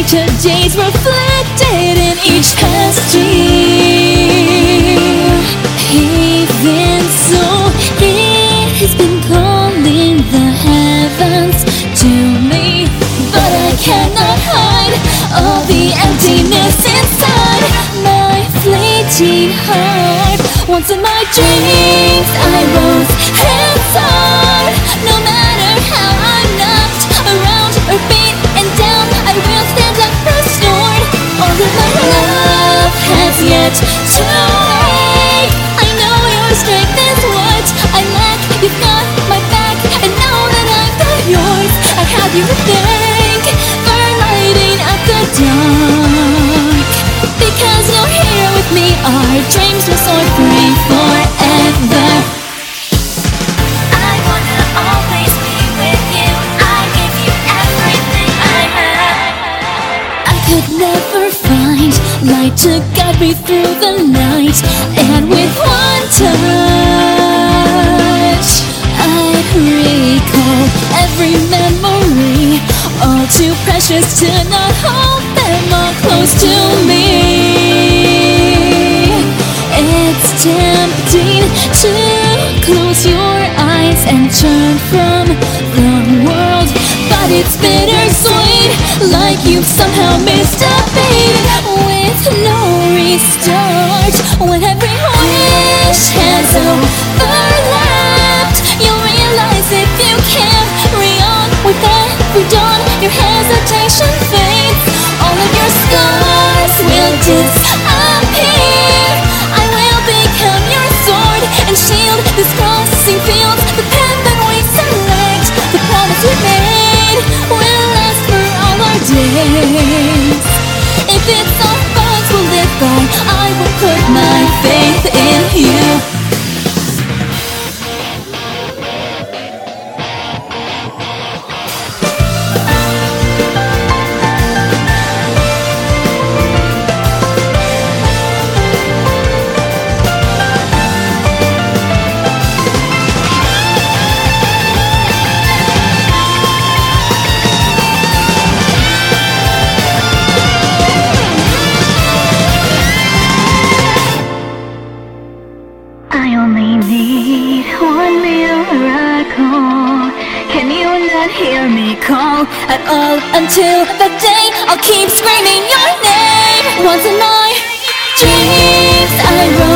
today's reflected in each past year. Even so, it has been calling the heavens to me, but I cannot hide all the emptiness inside my fleeting heart. Once in my dreams I rose and soared. No matter how I'm knocked around or beaten down, I will stand up restored. All of my love has yet to wake. I know your strength is what I lack. You've got my back, and now that I've got yours, I have you to thank for lighting up the dark. Because you're here with me, our dreams will soar free forever. I wanna always be with you. I give you everything I have. I could never find light to guide me through the night, and with one touch I'd recall every memory, all too precious to not hold them all close to me. It's tempting to close your eyes and turn from the world, but it's bittersweet, like you've somehow missed a beat. With no restart, when every wish has overlapped, you'll realize if you carry on with every dawn, your hesitation fades. All of your scars will disappear. I will become your sword and shield, this crossing field, the path that we select. The promise we made will last for all our days. If it's our bonds we'll live by, I will put my faith in you. I only need one miracle. Can you not hear me call At all until the day I'll keep screaming your name. Once in my dreams I rose